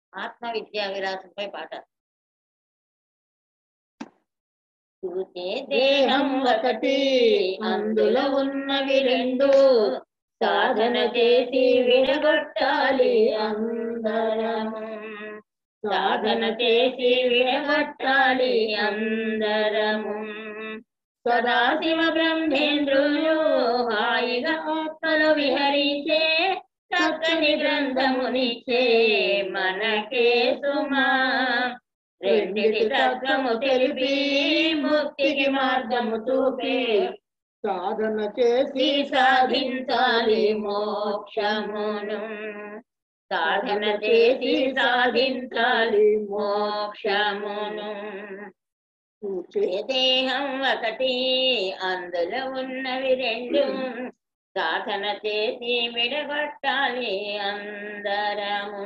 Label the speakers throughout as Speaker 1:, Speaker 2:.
Speaker 1: ఆత్మ విద్యా విలాసంపై పాట. చూచే దేహం ఒకటి, అందులో ఉన్నవి రెండు, సాధన చేసి విడగొట్టాలి అందరము. సాధన చేసి విడగొట్టాలి అందరము. సదాశివ బ్రహ్మేంద్రులు హాయిగా ఆత్మలో విహరించే చక్కని గ్రంథమునిచ్చే మనకే సుమా. రెండిటి తత్వము తెలిపి ముక్తికి మార్గము చూపే
Speaker 2: సాధన చేసి
Speaker 1: సాధించాలి మోక్షమును. సాధన చేసి సాధించాలి మోక్షమును. దేహం ఒకటి, అందులో ఉన్నవి రెండు, సాధన చేసి విడగొట్టాలి అందరము.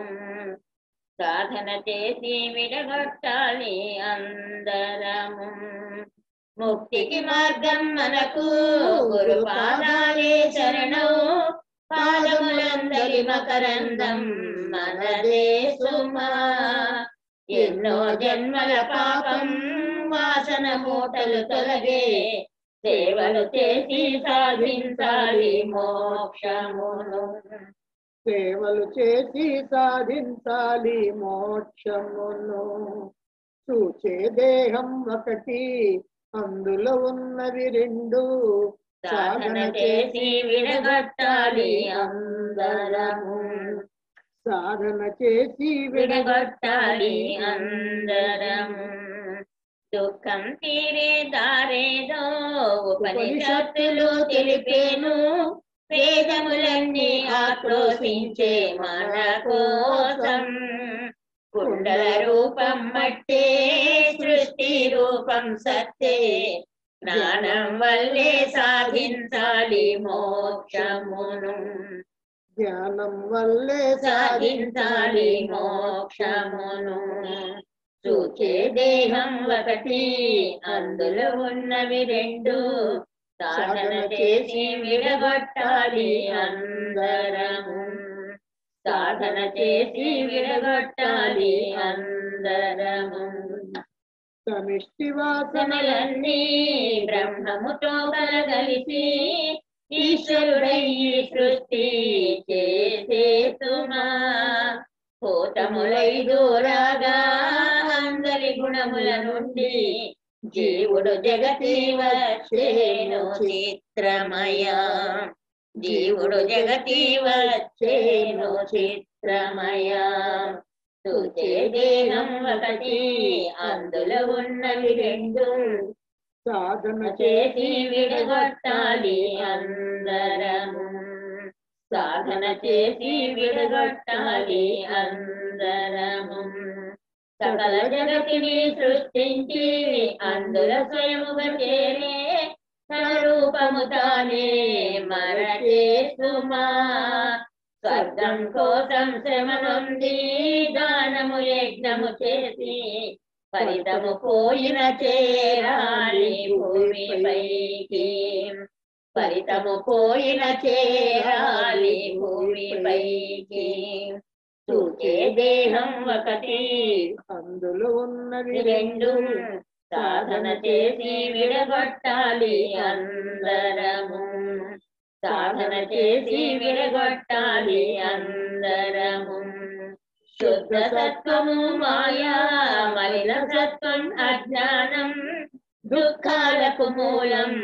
Speaker 1: సాధన చేసి విడగొట్టాలి అందరము. ముక్తికి మార్గం మనకు గురు పాదాలే శరణం. పాదములందరి మకరందం మనదే సుమా. ఎన్నో జన్మల పాపం వాసన మూటలు తొలగే సేవలు చేసి సాధించాలి మోక్షమును.
Speaker 2: సేవలు చేసి సాధించాలి మోక్షమును. చూచే దేహం ఒకటి, అందులో ఉన్నవి రెండు,
Speaker 1: సాధన చేసి విడగొట్టాలి అందరము.
Speaker 2: సాధన చేసి
Speaker 1: విడగొట్టాలి అందరము. దుఃఖం తీరే దారేదో ఉపనిషత్తులు తెలిపేను. వేదములన్నీ ఆక్రోశించే మన కోసం. కుండల రూపం మట్టే, సృష్టి రూపం సత్తే. జ్ఞానం వల్లే సాధించాలి మోక్షమును.
Speaker 2: జ్ఞానం వల్లే
Speaker 1: సాధించాలి మోక్షమును. చూచే దేహం ఒకటి, అందులో ఉన్నవి రెండు, సాధన చేసి విడగొట్టాలి అందరము. సాధన చేసి విడగొట్టాలి అందరము.
Speaker 2: సమిష్టి వాసనలన్నీ
Speaker 1: వాసనలన్నీ బ్రహ్మముతో కలగలిసి ఈశ్వరుడయ్యి సృష్టి చేసే సుమా. భూతములై దూరాగా అందరి గుణముల నుండి జీవుడు జగతి వచ్చేను చిత్రమయ. జీవుడు జగతి వచ్చేను చిత్రమయ. చూచే దేహం ఒకటి, అందులో ఉన్నవి రెండు,
Speaker 2: సాధన
Speaker 1: చేసి విడగొట్టాలి అందరము. సాధన చేసి విడగొట్టాలి అందరము. సకల జగతిని సృష్టించి అందులో స్వయముగా చేరే తన రూపము తానే మరచే సుమా. స్వర్గం కోసం శ్రమ నొంది దానము యజ్ఞము చేసి ఫలితము పోయిన చేరాలి భూమిపైకి. ఫలితము పోయిన చేరాలి భూమిపైకి. చూచే దేహం ఒకటి,
Speaker 2: అందులో ఉన్నవి
Speaker 1: రెండు, సాధన చేసి విడగొట్టాలి అందరము. సాధన చేసి విడగొట్టాలి అందరము. శుద్ధ సత్వము మాయా, మలిన సత్వం అజ్ఞానం. దుఃఖాలకు మూలం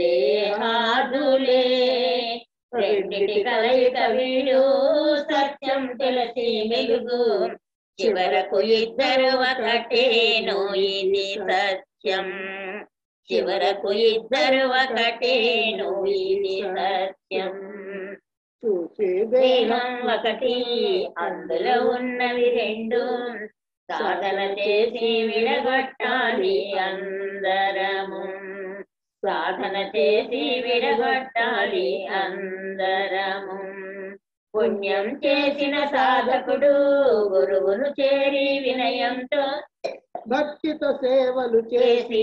Speaker 1: దేహాదులే. రెండిటి కలయిక వీడు సత్యం తెలిసి మెలుగు. చివరకు ఇద్దరు ఒకటేను ఇది సత్యం. చివరకు ఇద్దరు ఒకటేను ఇది సత్యం.
Speaker 2: చూచే
Speaker 1: దేహం ఒకటి, అందులో ఉన్నవి రెండు, సాధన చేసి విడగొట్టాలి అందరము. సాధన చేసి విడగొట్టాలి అందరము. పుణ్యం చేసిన సాధకుడు గురువును చేరి వినయంతో
Speaker 2: భక్తితో సేవలు
Speaker 1: చేసి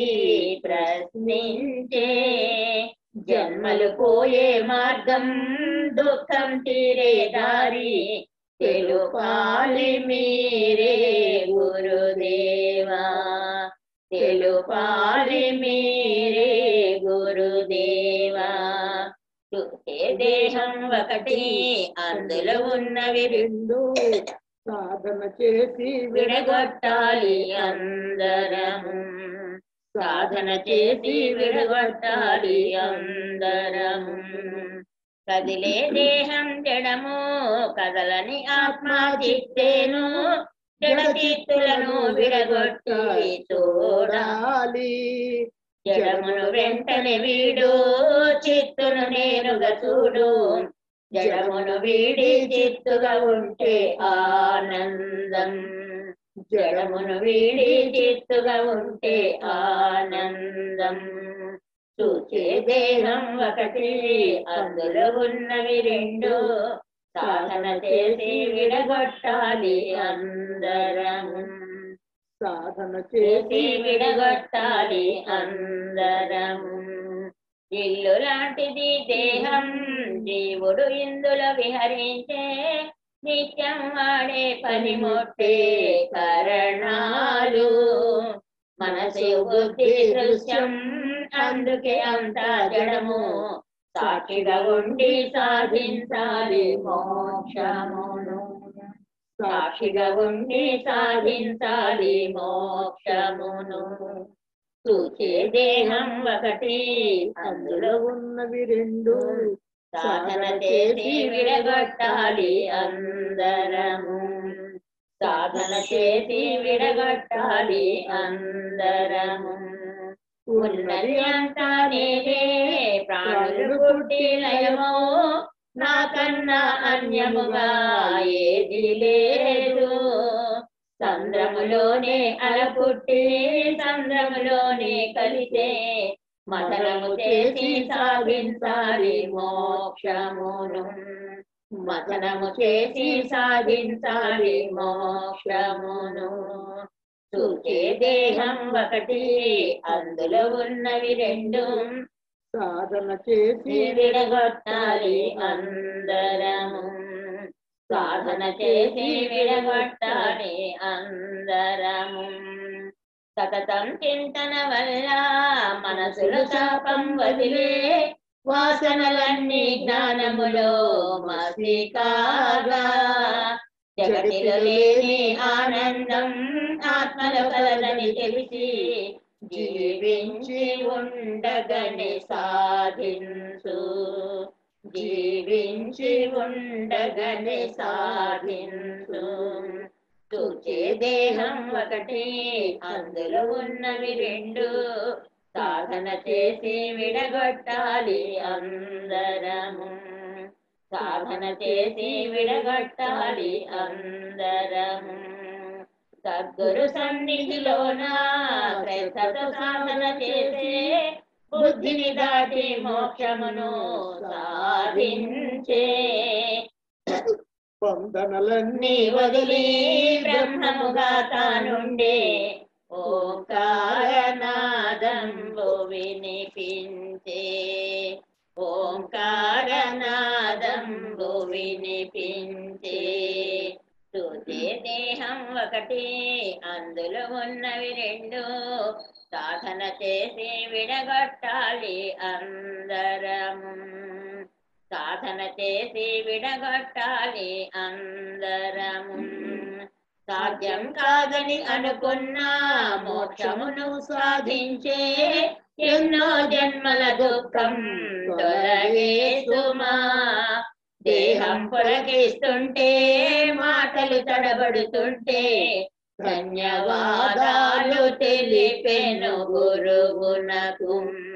Speaker 1: ప్రశ్నించే జన్మలు పోయే మార్గం, దుఃఖం తీరే దారి తెలుపాలి మీరే తెలుపాలి మీరే గురుదేవా. చూసే దేహం ఒకటి అందులో ఉన్నవి
Speaker 2: రెండు సాధన చేసి
Speaker 1: విడగొట్టాలి అందరము. సాధన చేసి విడగొట్టాలి అందరము. కదిలే దేహం జడము కదలని ఆత్మ చిత్తేను. జడ చిత్తులను విడగొట్టి చూడాలి. జడమును వెంటనే వీడు చిత్తును నేనుగా చూడు. జడమును వీడి చిత్తుగా ఉంటే ఆనందం. జడమును వీడి చిత్తుగా ఉంటే ఆనందం. చూచే దేహం ఒకటి అందులో ఉన్నవి రెండు. సాధన చేసి విడగొట్టాలి అందరము.
Speaker 2: సాధన
Speaker 1: చేసి విడగొట్టాలి అందరము. ఇల్లు లాంటిది దేహం జీవుడు ఇందులో విహరించే. నిత్యం వాడే పనిముట్టే కరణాలు. మనసు బుద్ధి దృశ్యం అందుకే అంతా జడము. సాక్షిగా ఉండి సాధించాలి మోక్షమును. సాక్షిగా ఉండి సాధించాలి మోక్షమును. చూచే దేహం ఒకటి అందులో
Speaker 2: ఉన్నవి రెండు.
Speaker 1: సాధన చేసి విడగొట్టాలి అందరము. సాధన చేసి విడగొట్టాలి అందరము. ఉన్నది అంతా నేనే ప్రాణులు పుట్టి లయమో. నాకన్నా అన్యముగా ఏది లేదు. సంద్రములోనే అల పుట్టి సంద్రములోనే కలిసే. మదనము చేసి సాధించాలి మోక్షమును. మదనము చేసి సాధించాలి మోక్షమును. చూచే దేహం ఒకటి అందులో ఉన్నవి రెండు.
Speaker 2: సాధన చేసి
Speaker 1: విడగొట్టాలి అందరము. సాధన చేసి విడగొట్టాలి అందరము. సతతం చింతన వల్ల మనసులో శాపం వదిలే. వాసనలన్నీ జ్ఞానములో మసి కాగా. జగతిలో లేని ఆనందం ఆత్మలో కలదని తెలిసి. జీవించి ఉండగనే సాధించు. జీవించి ఉండగనే సాధించు. చూచే దేహం ఒకటి అందులో ఉన్నవి రెండు. సాధన చేసి విడగొట్టాలి అందరము. సాధన చేసి విడగొట్టాలి అందరము. సద్గురు సన్నిధిలోన శ్రద్ధతో సాధన చేసే. బుద్ధిని దాటి మోక్షమును సాధించే.
Speaker 2: బంధనలన్నీ
Speaker 1: వదిలి బ్రహ్మముగా తానుండే. ఓంకారనాదంబు వినిపించే. ఓంకారనాదంబు వినిపించే. చూసే దేహం ఒకటి అందులో ఉన్నవి రెండు. సాధన చేసి విడగొట్టాలి అందరము. సాధన చేసి విడగొట్టాలి అందరము. సాధ్యం కాదని అనుకున్న మోక్షమును సాధించే. ఎన్నో జన్మల దుఃఖం తొలగే సుమా. దేహం పొలగిస్తుంటే మాటలు తడబడుతుంటే. ధన్యవాదాలు తెలిపెను గురువునకు.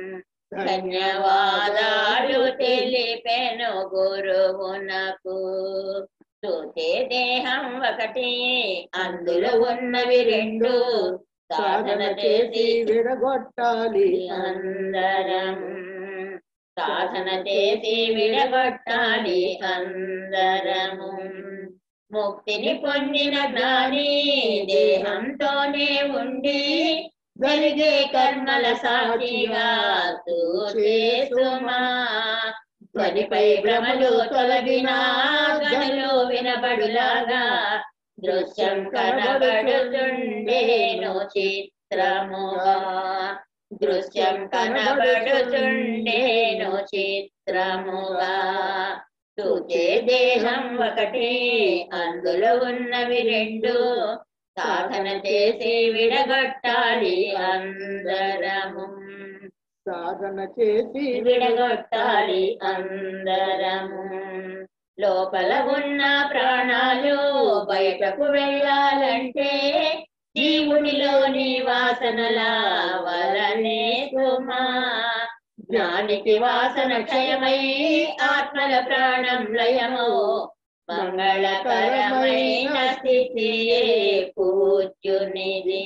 Speaker 1: ధన్యవాదాలు తెలిపెను గురువునకు. చూసే దేహం ఒకటి అందులో ఉన్నవి రెండు. సాధన చేసి
Speaker 2: విడగొట్టాలి
Speaker 1: అందరము. సాధన చేసి విడగొట్టాలి అందరము. ముక్తిని పొందిన జ్ఞాని దేహంతోనే ఉండి. జరిగే కర్మల సాక్షిగా చూసే సుమా. ధ్వనిపై భ్రమలు తొలగిన గనులు వినబడులాగా. దృశ్యం కనబడుతుండేను చిత్రముగా దృశ్యం కనబడుచుండేను చిత్రముగా చూచే దేహం ఒకటి అందులో ఉన్నవి రెండు సాధన చేసి విడగొట్టాలి అందరము
Speaker 2: సాధన చేసి
Speaker 1: విడగొట్టాలి అందరము లోపల ఉన్న ప్రాణాలు బయటకు వెళ్ళాలంటే జీవునిలోని వాసనల వలనే సుమా జ్ఞానికి వాసన క్షయమై ఆత్మల ప్రాణం లయము మంగళకరమైన స్థితియే పూజ్యునిది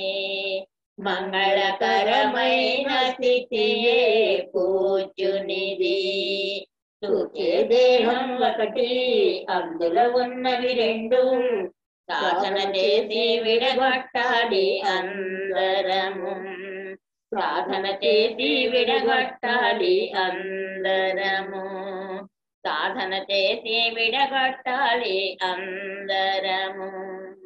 Speaker 1: మంగళకరమైన స్థితియే పూజ్యునిది చూచే దేహం ఒకటి అందులో ఉన్నవి రెండు సాధన చేసి విడగొట్టాలి అందరము సాధన చేసి విడగొట్టాలి అందరము సాధన చేసి విడగొట్టాలి అందరము